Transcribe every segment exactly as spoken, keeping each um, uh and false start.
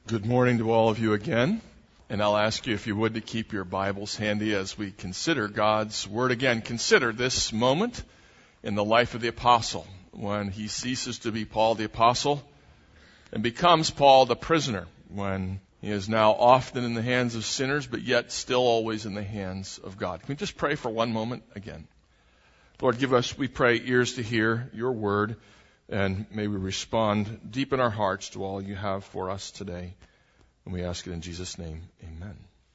Good morning to all of you again, and I'll ask you if you would to keep your Bibles handy as we consider God's Word again. Consider this moment in the life of the apostle when he ceases to be Paul the apostle and becomes Paul the prisoner, when he is now often in the hands of sinners but yet still always in the hands of God. Can we just pray for one moment again? Lord, give us, we pray, ears to hear your Word, and may we respond deep in our hearts to all you have for us today. And we ask it in Jesus' name. Amen.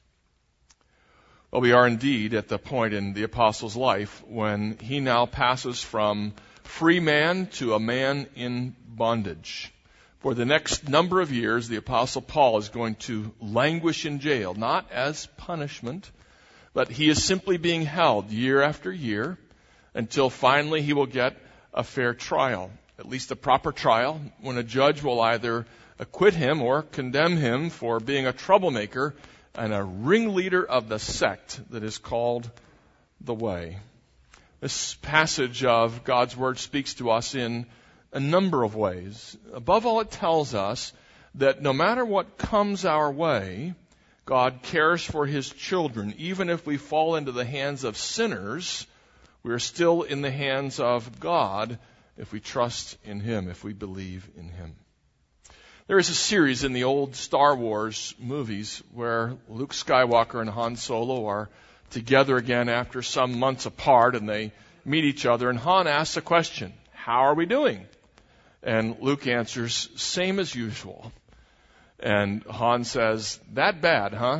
Well, we are indeed at the point in the apostle's life when he now passes from free man to a man in bondage. For the next number of years, the apostle Paul is going to languish in jail, not as punishment, but he is simply being held year after year until finally he will get a fair trial. At least a proper trial, when a judge will either acquit him or condemn him for being a troublemaker and a ringleader of the sect that is called the Way. This passage of God's Word speaks to us in a number of ways. Above all, it tells us that no matter what comes our way, God cares for His children. Even if we fall into the hands of sinners, we are still in the hands of God if we trust in Him, if we believe in Him. There is a series in the old Star Wars movies where Luke Skywalker and Han Solo are together again after some months apart, and they meet each other, and Han asks a question, "How are we doing?" And Luke answers, "Same as usual." And Han says, "That bad, huh?"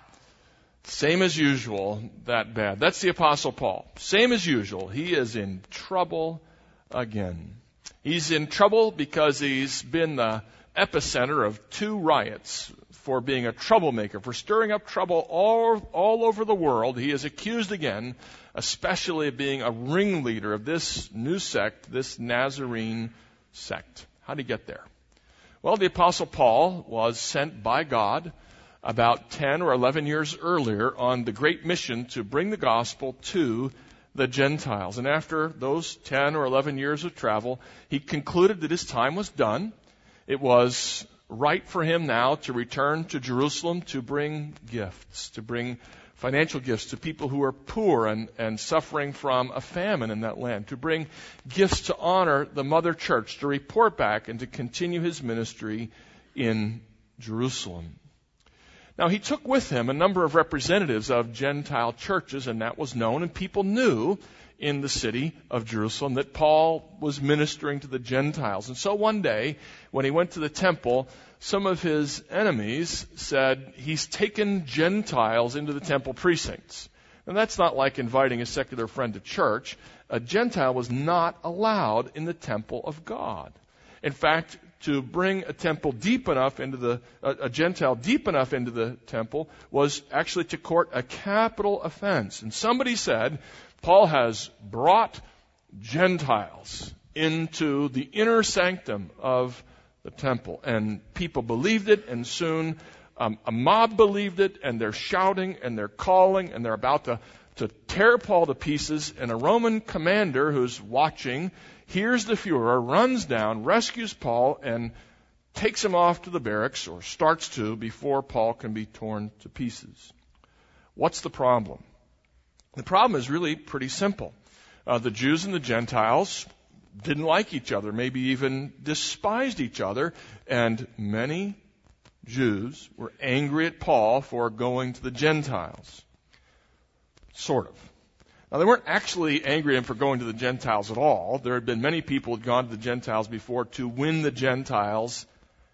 Same as usual, that bad. That's the Apostle Paul. Same as usual. He is in trouble again. He's in trouble because he's been the epicenter of two riots for being a troublemaker, for stirring up trouble all, all over the world. He is accused again, especially of being a ringleader of this new sect, this Nazarene sect. How did he get there? Well, the Apostle Paul was sent by God about ten or eleven years earlier on the great mission to bring the gospel to the Gentiles. And after those ten or eleven years of travel, he concluded that his time was done. It was right for him now to return to Jerusalem to bring gifts, to bring financial gifts to people who are poor and, and suffering from a famine in that land, to bring gifts to honor the mother church, to report back and to continue his ministry in Jerusalem. Now, he took with him a number of representatives of Gentile churches, and that was known, and people knew in the city of Jerusalem that Paul was ministering to the Gentiles. And so one day, when he went to the temple, some of his enemies said, "He's taken Gentiles into the temple precincts." And that's not like inviting a secular friend to church. A Gentile was not allowed in the temple of God. In fact, to bring a temple deep enough into the, a, a Gentile deep enough into the temple was actually to court a capital offense. And somebody said, Paul has brought Gentiles into the inner sanctum of the temple. And people believed it, and soon um, a mob believed it, and they're shouting, and they're calling, and they're about to, to tear Paul to pieces. And a Roman commander who's watching hears the furor, runs down, rescues Paul, and takes him off to the barracks, or starts to, before Paul can be torn to pieces. What's the problem? The problem is really pretty simple. Uh, the Jews and the Gentiles didn't like each other, maybe even despised each other, and many Jews were angry at Paul for going to the Gentiles. Sort of. Now, they weren't actually angry at him for going to the Gentiles at all. There had been many people who had gone to the Gentiles before to win the Gentiles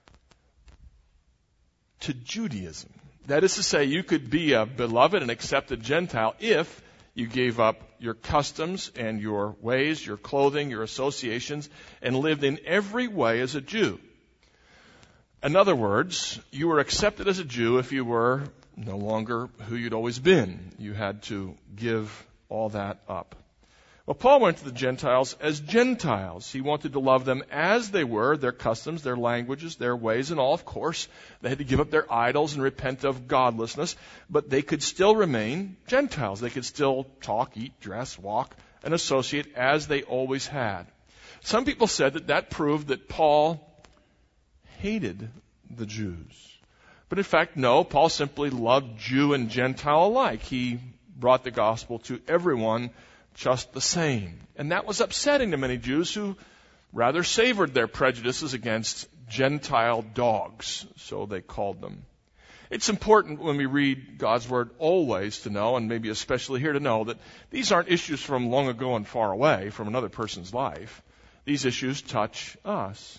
to Judaism. That is to say, you could be a beloved and accepted Gentile if you gave up your customs and your ways, your clothing, your associations, and lived in every way as a Jew. In other words, you were accepted as a Jew if you were no longer who you'd always been. You had to give all that up. Well, Paul went to the Gentiles as Gentiles. He wanted to love them as they were, their customs, their languages, their ways, and all. Of course, they had to give up their idols and repent of godlessness, but they could still remain Gentiles. They could still talk, eat, dress, walk, and associate as they always had. Some people said that that proved that Paul hated the Jews. But in fact, no, Paul simply loved Jew and Gentile alike. He brought the gospel to everyone just the same. And that was upsetting to many Jews who rather savored their prejudices against Gentile dogs, so they called them. It's important when we read God's Word always to know, and maybe especially here to know, that these aren't issues from long ago and far away, from another person's life. These issues touch us.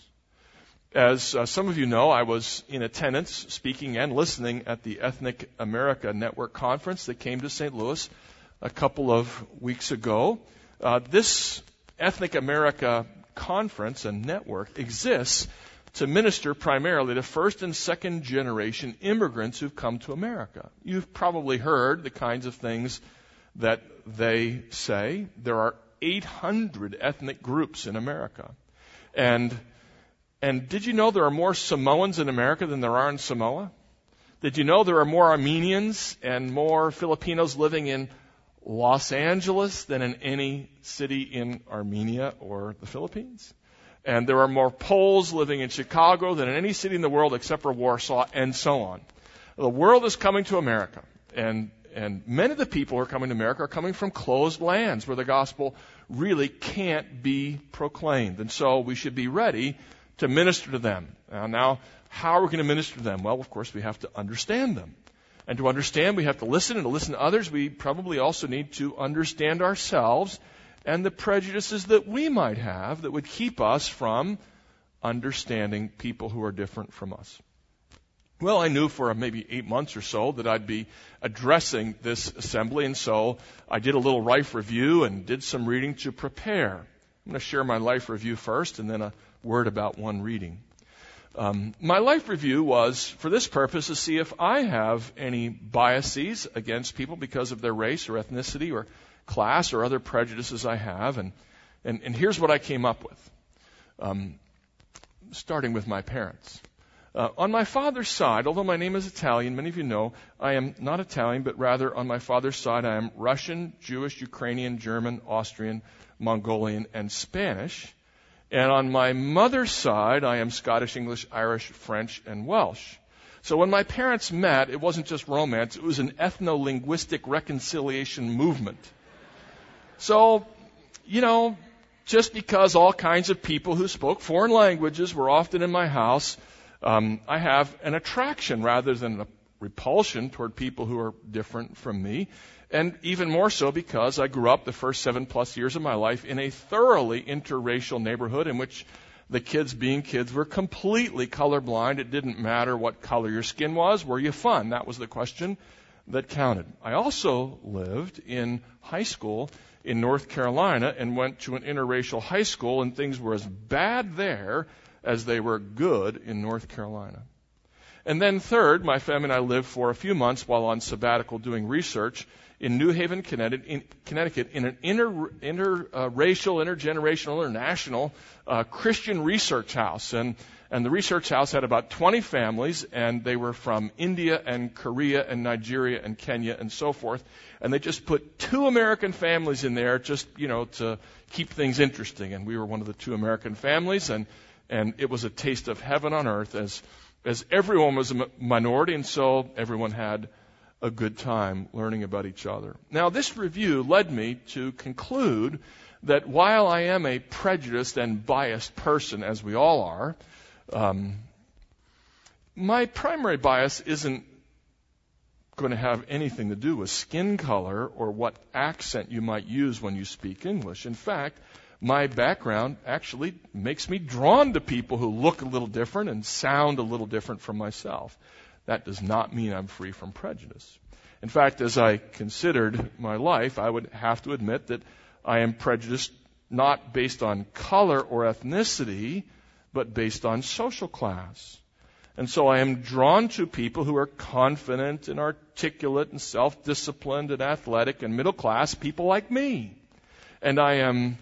As uh, some of you know, I was in attendance, speaking and listening at the Ethnic America Network conference that came to Saint Louis a couple of weeks ago. Uh, this Ethnic America conference and network exists to minister primarily to first and second generation immigrants who've come to America. You've probably heard the kinds of things that they say. There are eight hundred ethnic groups in America. And, and did you know there are more Samoans in America than there are in Samoa? Did you know there are more Armenians and more Filipinos living in Los Angeles than in any city in Armenia or the Philippines? And there are more Poles living in Chicago than in any city in the world except for Warsaw, and so on. The world is coming to America, and and many of the people who are coming to America are coming from closed lands where the gospel really can't be proclaimed. And so we should be ready to minister to them. Now, now how are we going to minister to them? Well, of course, we have to understand them. And to understand, we have to listen, and to listen to others, we probably also need to understand ourselves and the prejudices that we might have that would keep us from understanding people who are different from us. Well, I knew for maybe eight months or so that I'd be addressing this assembly, and so I did a little life review and did some reading to prepare. I'm going to share my life review first, and then a word about one reading. Um, my life review was, for this purpose, to see if I have any biases against people because of their race or ethnicity or class or other prejudices I have. And, and, and here's what I came up with, um, starting with my parents. Uh, on my father's side, although my name is Italian, many of you know, I am not Italian, but rather on my father's side I am Russian, Jewish, Ukrainian, German, Austrian, Mongolian, and Spanish. And on my mother's side, I am Scottish, English, Irish, French, and Welsh. So when my parents met, it wasn't just romance, it was an ethno-linguistic reconciliation movement. So, you know, just because all kinds of people who spoke foreign languages were often in my house, um, I have an attraction rather than a repulsion toward people who are different from me. And even more so because I grew up the first seven plus years of my life in a thoroughly interracial neighborhood in which the kids being kids were completely colorblind. It didn't matter what color your skin was. Were you fun? That was the question that counted. I also lived in high school in North Carolina and went to an interracial high school, and things were as bad there as they were good in North Carolina. And then third, my family and I lived for a few months while on sabbatical doing research in New Haven, Connecticut, in, Connecticut, in an inter, interracial, uh, intergenerational, international uh, Christian research house. And, and the research house had about twenty families, and they were from India and Korea and Nigeria and Kenya and so forth. And they just put two American families in there just, you know, to keep things interesting. And we were one of the two American families, and, and it was a taste of heaven on earth as, as everyone was a minority, and so everyone had a good time learning about each other. Now, this review led me to conclude that while I am a prejudiced and biased person, as we all are, um, my primary bias isn't going to have anything to do with skin color or what accent you might use when you speak English. In fact, my background actually makes me drawn to people who look a little different and sound a little different from myself. That does not mean I'm free from prejudice. In fact, as I considered my life, I would have to admit that I am prejudiced not based on color or ethnicity, but based on social class. And so I am drawn to people who are confident and articulate and self-disciplined and athletic and middle class, people like me. And I am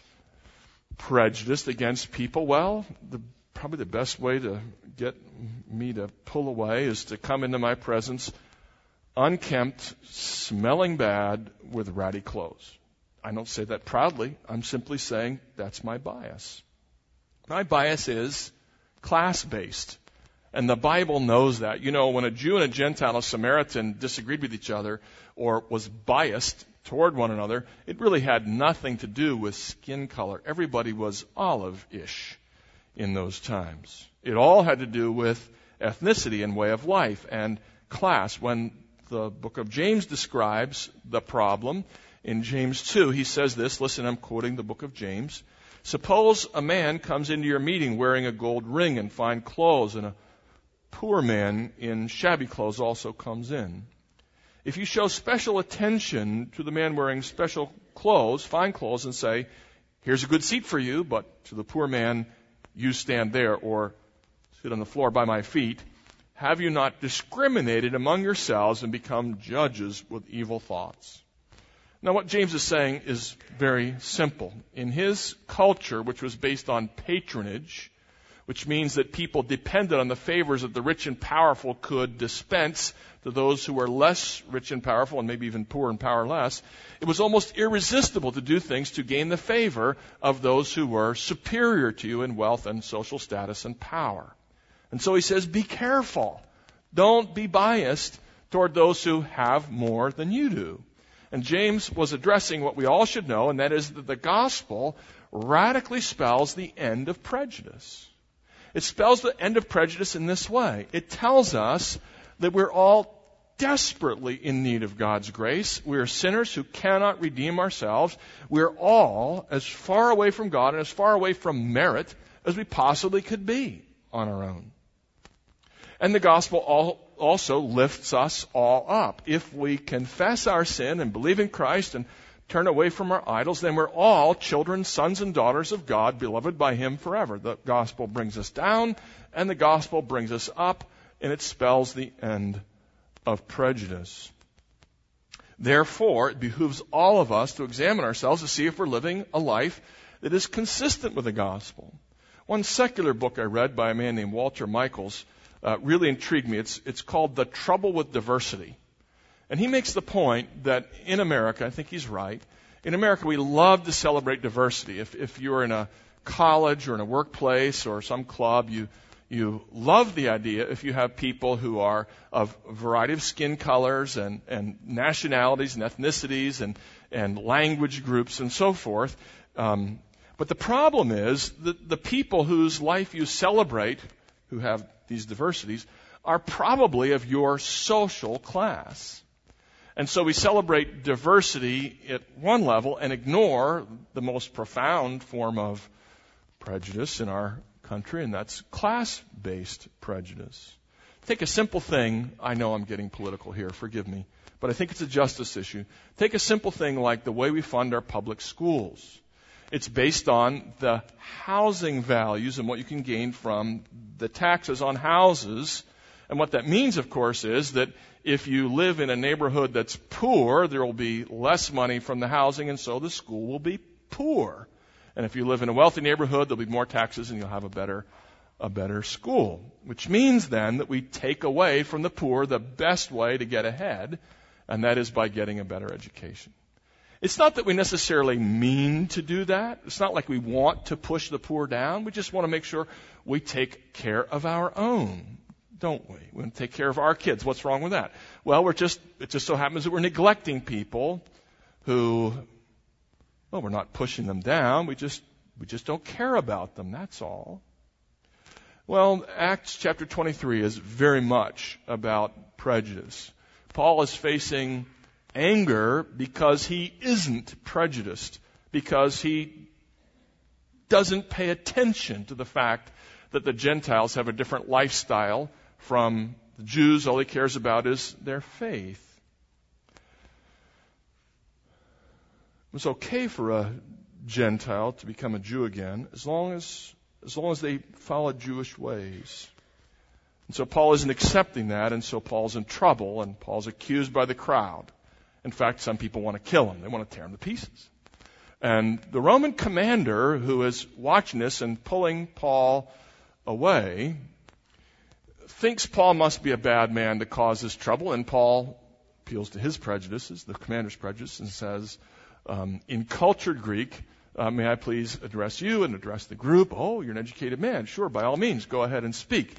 prejudiced against people, well, the probably the best way to get me to pull away is to come into my presence unkempt, smelling bad, with ratty clothes. I don't say that proudly. I'm simply saying that's my bias. My bias is class-based. And the Bible knows that. You know, when a Jew and a Gentile, a Samaritan, disagreed with each other or was biased toward one another, it really had nothing to do with skin color. Everybody was olive-ish in those times. It all had to do with ethnicity and way of life and class. When the book of James describes the problem, in James two, he says this, listen, I'm quoting the book of James. Suppose a man comes into your meeting wearing a gold ring and fine clothes, and a poor man in shabby clothes also comes in. If you show special attention to the man wearing special clothes, fine clothes, and say, here's a good seat for you, but to the poor man, you stand there or sit on the floor by my feet, have you not discriminated among yourselves and become judges with evil thoughts? Now, what James is saying is very simple. In his culture, which was based on patronage, which means that people depended on the favors that the rich and powerful could dispense to those who were less rich and powerful and maybe even poor and powerless, it was almost irresistible to do things to gain the favor of those who were superior to you in wealth and social status and power. And so he says, be careful. Don't be biased toward those who have more than you do. And James was addressing what we all should know, and that is that the gospel radically spells the end of prejudice. It spells the end of prejudice in this way. It tells us that we're all desperately in need of God's grace. We are sinners who cannot redeem ourselves. We're all as far away from God and as far away from merit as we possibly could be on our own. And the gospel all, also lifts us all up. If we confess our sin and believe in Christ and turn away from our idols, then we're all children, sons and daughters of God, beloved by Him forever. The gospel brings us down, and the gospel brings us up, and it spells the end of prejudice. Therefore, it behooves all of us to examine ourselves to see if we're living a life that is consistent with the gospel. One secular book I read by a man named Walter Michaels uh, really intrigued me. It's, it's called The Trouble with Diversity. And he makes the point that in America, I think he's right, in America we love to celebrate diversity. If, if you're in a college or in a workplace or some club, you, you love the idea if you have people who are of a variety of skin colors and, and nationalities and ethnicities and, and language groups and so forth. Um, but the problem is that the people whose life you celebrate, who have these diversities, are probably of your social class. And so we celebrate diversity at one level and ignore the most profound form of prejudice in our country, and that's class-based prejudice. Take a simple thing. I know I'm getting political here, forgive me, but I think it's a justice issue. Take a simple thing like the way we fund our public schools. It's based on the housing values and what you can gain from the taxes on houses. And what that means, of course, is that if you live in a neighborhood that's poor, there will be less money from the housing, and so the school will be poor. And if you live in a wealthy neighborhood, there'll be more taxes, and you'll have a better, a better school. Which means then that we take away from the poor the best way to get ahead, and that is by getting a better education. It's not that we necessarily mean to do that. It's not like we want to push the poor down. We just want to make sure we take care of our own. Don't we? We want to take care of our kids. What's wrong with that? Well, we're just, it just so happens that we're neglecting people who, well, we're not pushing them down. We just, we just don't care about them. That's all. Well, Acts chapter twenty-three is very much about prejudice. Paul is facing anger because he isn't prejudiced, because he doesn't pay attention to the fact that the Gentiles have a different lifestyle from the Jews. All he cares about is their faith. It was okay for a Gentile to become a Jew again as long as as long as they followed Jewish ways. And so Paul isn't accepting that, and so Paul's in trouble, and Paul's accused by the crowd. In fact, some people want to kill him. They want to tear him to pieces. And the Roman commander who is watching this and pulling Paul away thinks Paul must be a bad man to cause this trouble, and Paul appeals to his prejudices, the commander's prejudice, and says, um, in cultured Greek, uh, may I please address you and address the group? Oh, you're an educated man. Sure, by all means, go ahead and speak.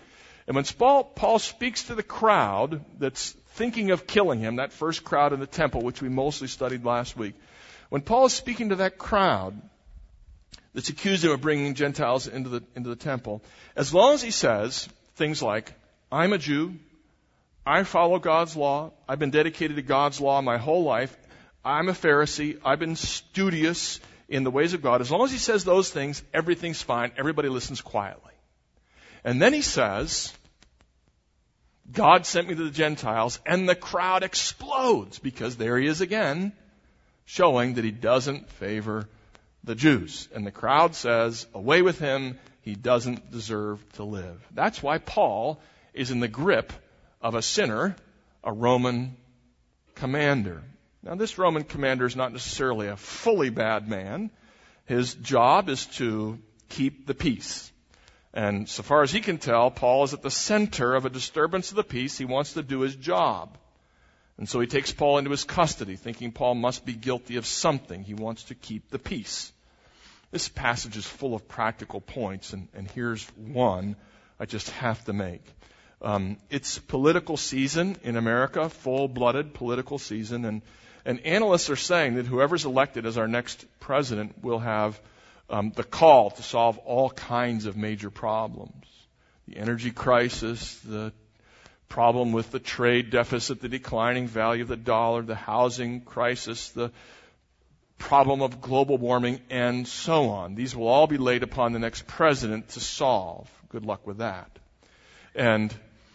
And when Paul, Paul speaks to the crowd that's thinking of killing him, that first crowd in the temple, which we mostly studied last week, when Paul is speaking to that crowd that's accused him of bringing Gentiles into the, into the temple, as long as he says things like, I'm a Jew, I follow God's law, I've been dedicated to God's law my whole life, I'm a Pharisee, I've been studious in the ways of God. As long as he says those things, everything's fine. Everybody listens quietly. And then he says, God sent me to the Gentiles, and the crowd explodes because there he is again, showing that he doesn't favor the Jews. And the crowd says, away with him, he doesn't deserve to live. That's why Paul is in the grip of a sinner, a Roman commander. Now, this Roman commander is not necessarily a fully bad man. His job is to keep the peace. And so far as he can tell, Paul is at the center of a disturbance of the peace. He wants to do his job. And so he takes Paul into his custody, thinking Paul must be guilty of something. He wants to keep the peace. This passage is full of practical points, and, and here's one I just have to make. Um, it's political season in America, full-blooded political season, and And analysts are saying that whoever's elected as our next president will have um, the call to solve all kinds of major problems. The energy crisis, the problem with the trade deficit, the declining value of the dollar, the housing crisis, the problem of global warming, and so on. These will all be laid upon the next president to solve. Good luck with that. And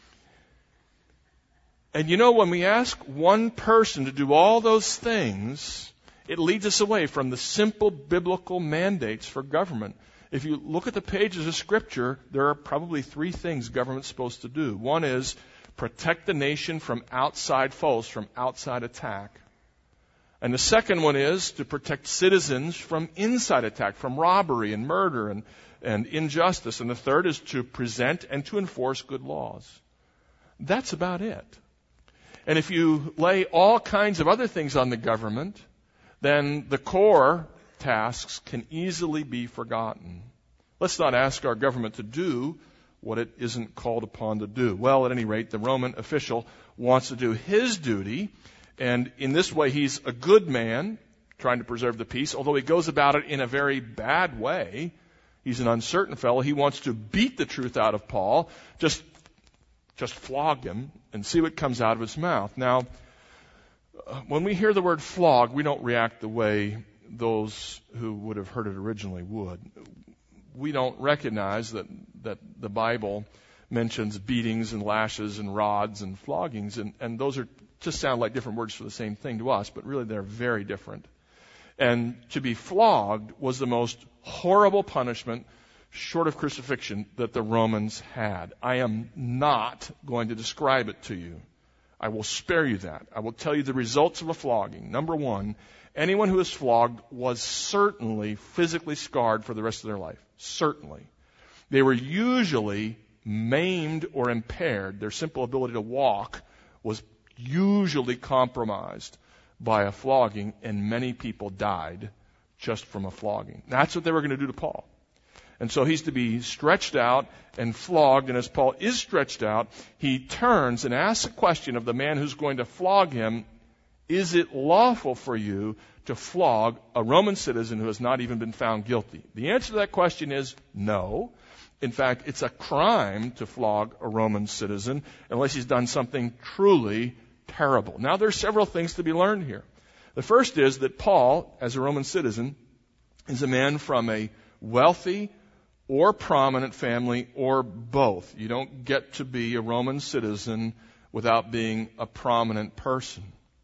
And you know, when we ask one person to do all those things, it leads us away from the simple biblical mandates for government. If you look at the pages of Scripture, there are probably three things government's supposed to do. One is protect the nation from outside foes, from outside attack. And the second one is to protect citizens from inside attack, from robbery and murder and, and injustice. And the third is to present and to enforce good laws. That's about it. And if you lay all kinds of other things on the government, then the core tasks can easily be forgotten. Let's not ask our government to do what it isn't called upon to do. Well, at any rate, the Roman official wants to do his duty, and in this way he's a good man, trying to preserve the peace, although he goes about it in a very bad way. He's an uncertain fellow. He wants to beat the truth out of Paul, just Just flog him and see what comes out of his mouth. Now, when we hear the word flog, we don't react the way those who would have heard it originally would. We don't recognize that, that the Bible mentions beatings and lashes and rods and floggings, and, and those are just sound like different words for the same thing to us, but really they're very different. And to be flogged was the most horrible punishment short of crucifixion that the Romans had. I am not going to describe it to you. I will spare you that. I will tell you the results of a flogging. Number one, anyone who is flogged was certainly physically scarred for the rest of their life. Certainly. They were usually maimed or impaired. Their simple ability to walk was usually compromised by a flogging, and many people died just from a flogging. That's what they were going to do to Paul. And so he's to be stretched out and flogged. And as Paul is stretched out, he turns and asks a question of the man who's going to flog him. Is it lawful for you to flog a Roman citizen who has not even been found guilty? The answer to that question is no. In fact, it's a crime to flog a Roman citizen unless he's done something truly terrible. Now, there are several things to be learned here. The first is that Paul, as a Roman citizen, is a man from a wealthy or prominent family, or both. You don't get to be a Roman citizen without being a prominent person.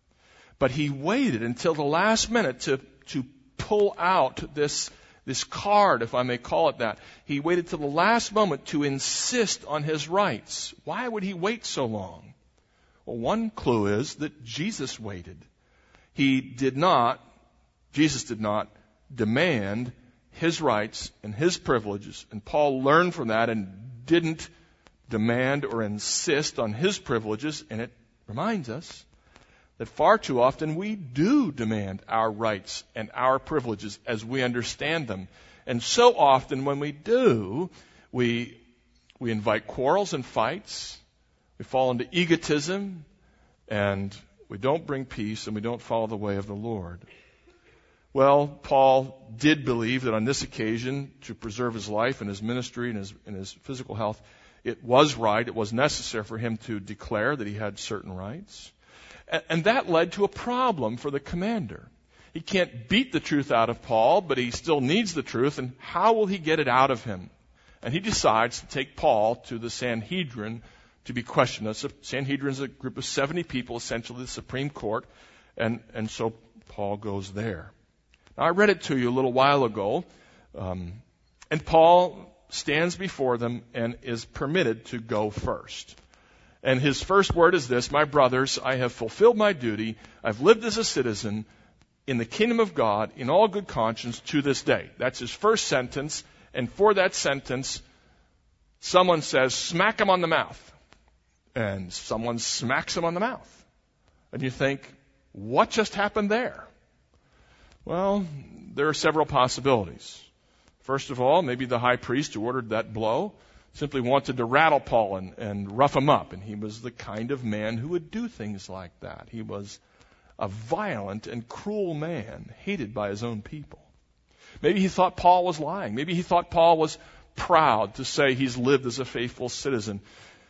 But he waited until the last minute to, to pull out this, this card, if I may call it that. He waited till the last moment to insist on his rights. Why would he wait so long? Well, one clue is that Jesus waited. He did not, Jesus did not demand his rights and his privileges. And Paul learned from that and didn't demand or insist on his privileges. And it reminds us that far too often we do demand our rights and our privileges as we understand them. And so often when we do, we We invite quarrels and fights. We fall into egotism, and we don't bring peace, and we don't follow the way of the Lord. Well, Paul did believe that on this occasion, to preserve his life and his ministry and his, and his physical health, it was right, it was necessary for him to declare that he had certain rights. And, and that led to a problem for the commander. He can't beat the truth out of Paul, but he still needs the truth, and how will he get it out of him? And he decides to take Paul to the Sanhedrin to be questioned. The Sanhedrin is a group of seventy people, essentially the Supreme Court, and, and so Paul goes there. Now, I read it to you a little while ago, um, and Paul stands before them and is permitted to go first. And his first word is this: "My brothers, I have fulfilled my duty. I've lived as a citizen in the kingdom of God in all good conscience to this day." That's his first sentence, and for that sentence, someone says, "Smack him on the mouth." And someone smacks him on the mouth. And you think, what just happened there? Well, there are several possibilities. First of all, maybe the high priest who ordered that blow simply wanted to rattle Paul and, and rough him up. And he was the kind of man who would do things like that. He was a violent and cruel man, hated by his own people. Maybe he thought Paul was lying. Maybe he thought Paul was proud to say he's lived as a faithful citizen.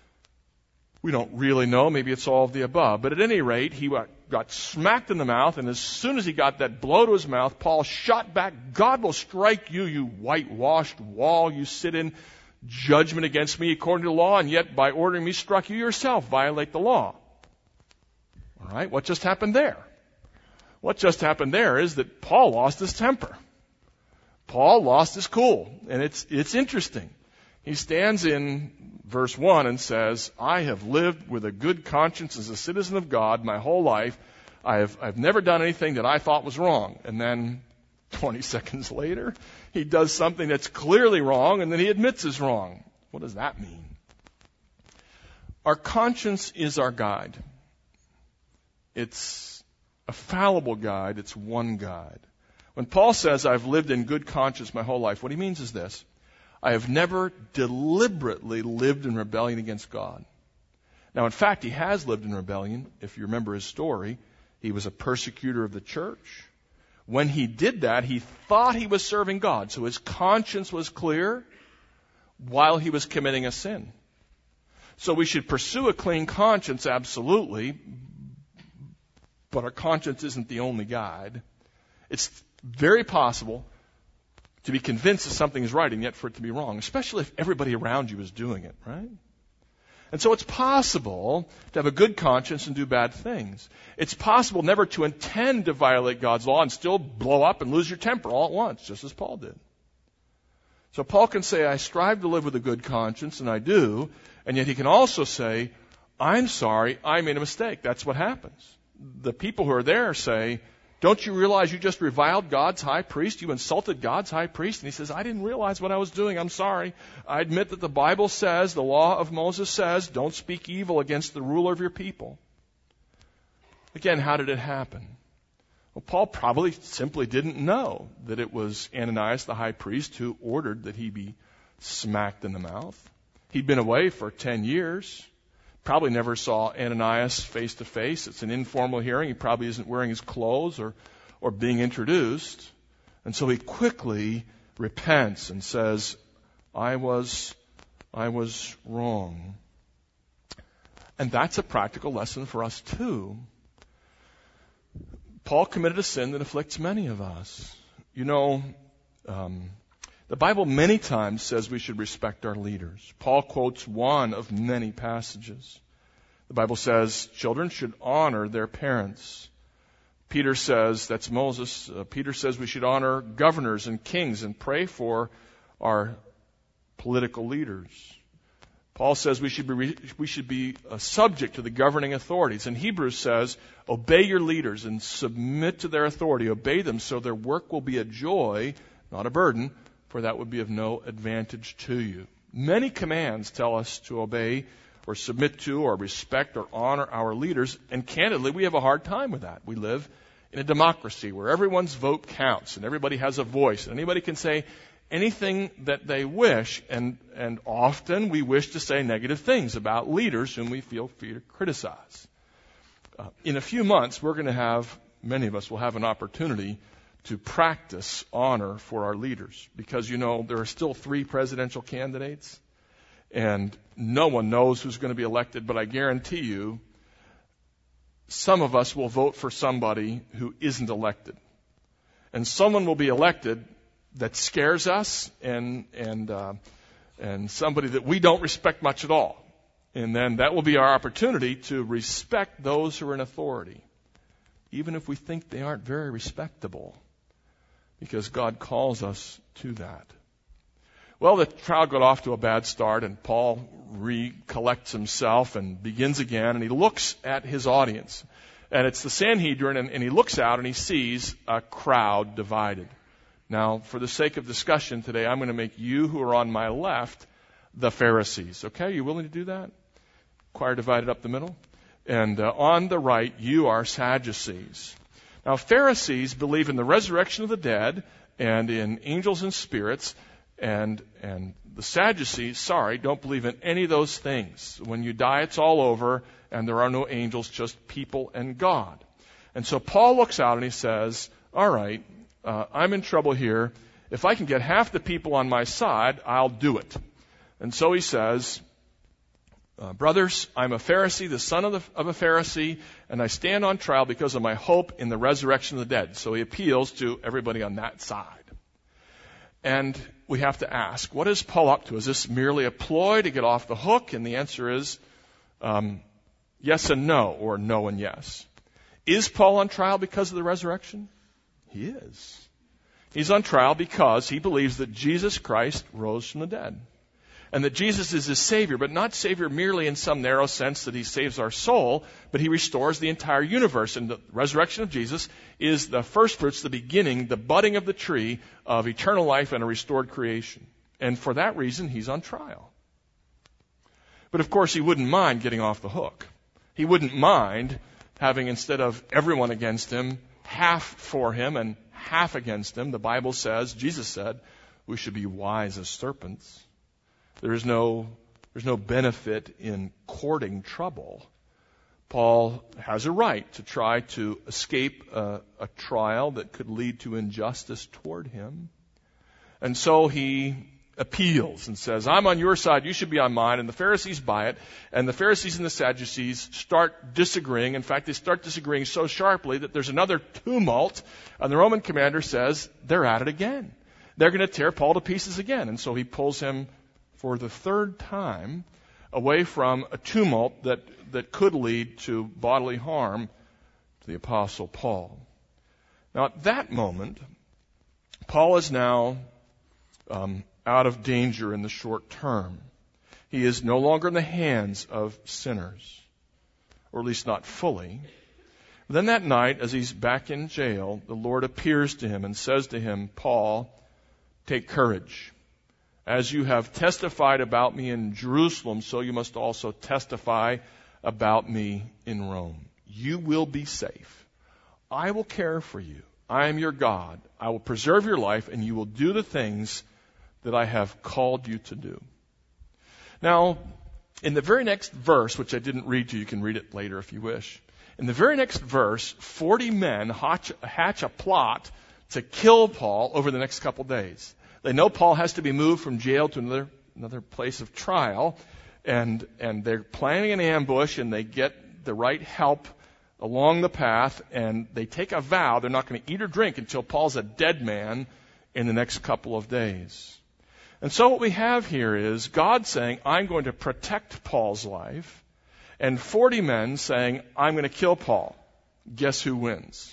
We don't really know. Maybe it's all of the above. But at any rate, he got smacked in the mouth, and as soon as he got that blow to his mouth, Paul shot back, "God will strike you, you whitewashed wall. You sit in judgment against me according to the law, and yet by ordering me struck you yourself, violate the law." All right, what just happened there? What just happened there is that Paul lost his temper. Paul lost his cool, and it's it's interesting. He stands in verse one and says, "I have lived with a good conscience as a citizen of God my whole life. I have I've never done anything that I thought was wrong." And then twenty seconds later, he does something that's clearly wrong, and then he admits it's wrong. What does that mean? Our conscience is our guide. It's a fallible guide. It's one guide. When Paul says, "I've lived in good conscience my whole life," what he means is this: I have never deliberately lived in rebellion against God. Now, in fact, he has lived in rebellion. If you remember his story, he was a persecutor of the church. When he did that, he thought he was serving God. So his conscience was clear while he was committing a sin. So we should pursue a clean conscience, absolutely. But our conscience isn't the only guide. It's very possible to be convinced that something is right and yet for it to be wrong, especially if everybody around you is doing it, right? And so it's possible to have a good conscience and do bad things. It's possible never to intend to violate God's law and still blow up and lose your temper all at once, just as Paul did. So Paul can say, "I strive to live with a good conscience," and I do, and yet he can also say, "I'm sorry, I made a mistake." That's what happens. The people who are there say, "Don't you realize you just reviled God's high priest? You insulted God's high priest." And he says, "I didn't realize what I was doing. I'm sorry. I admit that the Bible says, the law of Moses says, don't speak evil against the ruler of your people." Again, how did it happen? Well, Paul probably simply didn't know that it was Ananias, the high priest, who ordered that he be smacked in the mouth. He'd been away for ten years. Probably never saw Ananias face to face. It's an informal hearing. He probably isn't wearing his clothes or, or being introduced. And so he quickly repents and says, I was, I was wrong. And that's a practical lesson for us too. Paul committed a sin that afflicts many of us. You know, um, the Bible many times says we should respect our leaders. Paul quotes one of many passages. The Bible says children should honor their parents. Peter says, that's Moses, uh, Peter says we should honor governors and kings and pray for our political leaders. Paul says we should be, we should be uh, subject to the governing authorities. And Hebrews says, obey your leaders and submit to their authority. Obey them so their work will be a joy, not a burden, for that would be of no advantage to you. Many commands tell us to obey or submit to or respect or honor our leaders, and candidly, we have a hard time with that. We live in a democracy where everyone's vote counts and everybody has a voice. And anybody can say anything that they wish, and, and often we wish to say negative things about leaders whom we feel free to criticize. Uh, in a few months, we're going to have, many of us will have an opportunity to practice honor for our leaders, because, you know, there are still three presidential candidates, and no one knows who's going to be elected, but I guarantee you, some of us will vote for somebody who isn't elected. And someone will be elected that scares us, and and uh, and somebody that we don't respect much at all. And then that will be our opportunity to respect those who are in authority, even if we think they aren't very respectable, because God calls us to that. Well, the trial got off to a bad start, and Paul recollects himself and begins again, and he looks at his audience. And it's the Sanhedrin, and, and he looks out and he sees a crowd divided. Now, for the sake of discussion today, I'm going to make you who are on my left the Pharisees. Okay, are you willing to do that? Choir divided up the middle. And uh, on the right, you are Sadducees. Now, Pharisees believe in the resurrection of the dead and in angels and spirits. And and the Sadducees, sorry, don't believe in any of those things. When you die, it's all over, and there are no angels, just people and God. And so Paul looks out and he says, all right, uh, I'm in trouble here. If I can get half the people on my side, I'll do it. And so he says, uh, brothers, I'm a Pharisee, the son of, the, of a Pharisee, and I stand on trial because of my hope in the resurrection of the dead. So he appeals to everybody on that side. And we have to ask, what is Paul up to? Is this merely a ploy to get off the hook? And the answer is um, yes and no, or no and yes. Is Paul on trial because of the resurrection? He is. He's on trial because he believes that Jesus Christ rose from the dead, and that Jesus is his Savior, but not Savior merely in some narrow sense that he saves our soul, but he restores the entire universe. And the resurrection of Jesus is the first fruits, the beginning, the budding of the tree of eternal life and a restored creation. And for that reason, he's on trial. But of course, he wouldn't mind getting off the hook. He wouldn't mind having, instead of everyone against him, half for him and half against him. The Bible says, Jesus said, we should be wise as serpents. There is no, there's no benefit in courting trouble. Paul has a right to try to escape a, a trial that could lead to injustice toward him. And so he appeals and says, I'm on your side, you should be on mine. And the Pharisees buy it. And the Pharisees and the Sadducees start disagreeing. In fact, they start disagreeing so sharply that there's another tumult. And the Roman commander says, they're at it again. They're going to tear Paul to pieces again. And so he pulls him for the third time away from a tumult that, that could lead to bodily harm to the Apostle Paul. Now, at that moment, Paul is now um, out of danger in the short term. He is no longer in the hands of sinners, or at least not fully. Then that night, as he's back in jail, the Lord appears to him and says to him, Paul, take courage. As you have testified about me in Jerusalem, so you must also testify about me in Rome. You will be safe. I will care for you. I am your God. I will preserve your life, and you will do the things that I have called you to do. Now, in the very next verse, which I didn't read to you, you can read it later if you wish. In the very next verse, forty men hatch, hatch a plot to kill Paul over the next couple days. They know Paul has to be moved from jail to another another place of trial, and and they're planning an ambush, and they get the right help along the path, and they take a vow they're not going to eat or drink until Paul's a dead man in the next couple of days. And so what we have here is God saying, I'm going to protect Paul's life, and forty men saying, I'm going to kill Paul. Guess who wins?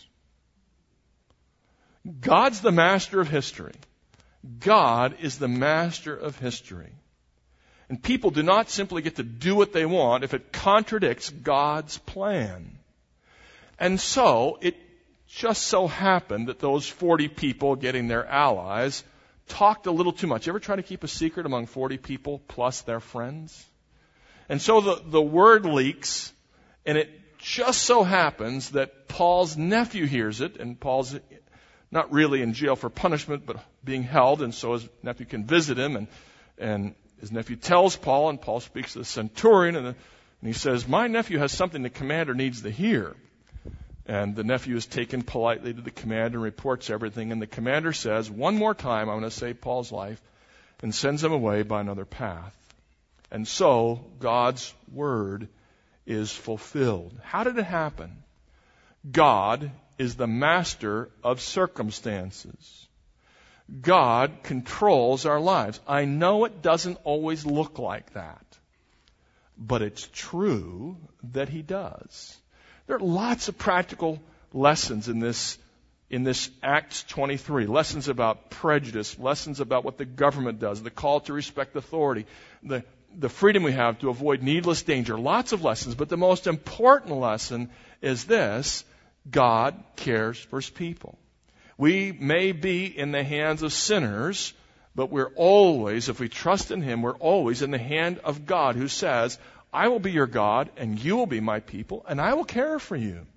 God's the master of history. God is the master of history. And people do not simply get to do what they want if it contradicts God's plan. And so, it just so happened that those forty people getting their allies talked a little too much. You ever try to keep a secret among forty people plus their friends? And so the, the word leaks, and it just so happens that Paul's nephew hears it, and Paul's not really in jail for punishment, but being held, and so his nephew can visit him, and, and his nephew tells Paul, and Paul speaks to the centurion, and, the, and he says, my nephew has something the commander needs to hear. And the nephew is taken politely to the commander and reports everything, and the commander says, one more time, I'm going to save Paul's life, and sends him away by another path. And so, God's word is fulfilled. How did it happen? God is the master of circumstances. God controls our lives. I know it doesn't always look like that, but it's true that He does. There are lots of practical lessons in this in this Acts twenty-three. Lessons about prejudice, lessons about what the government does, the call to respect authority, the, the freedom we have to avoid needless danger. Lots of lessons, but the most important lesson is this: God cares for His people. We may be in the hands of sinners, but we're always, if we trust in Him, we're always in the hand of God, who says, I will be your God, and you will be my people, and I will care for you.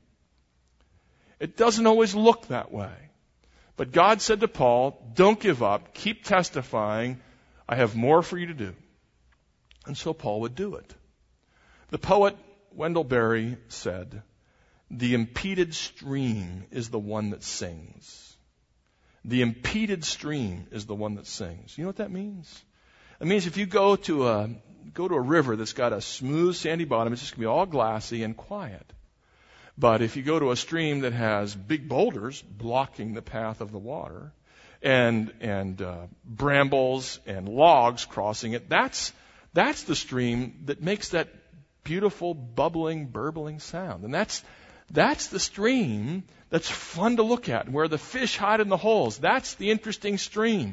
It doesn't always look that way. But God said to Paul, don't give up, keep testifying, I have more for you to do. And so Paul would do it. The poet Wendell Berry said, the impeded stream is the one that sings. The impeded stream is the one that sings. You know what that means? It means if you go to a go to a river that's got a smooth, sandy bottom, it's just going to be all glassy and quiet. But if you go to a stream that has big boulders blocking the path of the water, and and uh, brambles and logs crossing it, that's that's the stream that makes that beautiful, bubbling, burbling sound. And that's that's the stream that's fun to look at, where the fish hide in the holes. That's the interesting stream.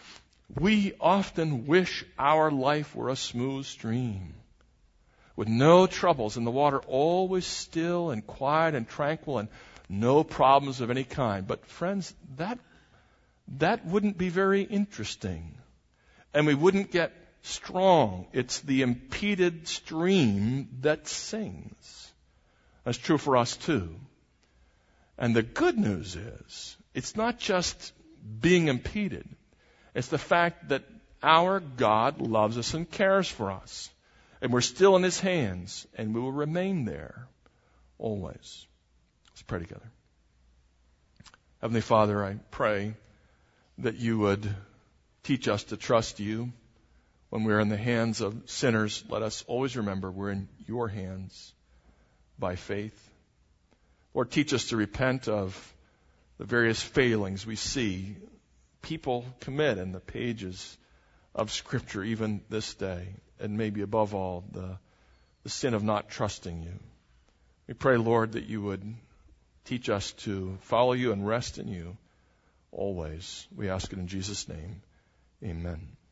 We often wish our life were a smooth stream, with no troubles, and the water always still and quiet and tranquil, and no problems of any kind. But friends, that that wouldn't be very interesting, and we wouldn't get strong. It's the impeded stream that sings. That's true for us too. And the good news is, it's not just being impeded. It's the fact that our God loves us and cares for us. And we're still in His hands, and we will remain there always. Let's pray together. Heavenly Father, I pray that you would teach us to trust you. When we're in the hands of sinners, let us always remember we're in your hands by faith. Lord, teach us to repent of the various failings we see people commit in the pages of Scripture even this day, and maybe above all the, the sin of not trusting you. We pray, Lord, that you would teach us to follow you and rest in you always. We ask it in Jesus' name. Amen.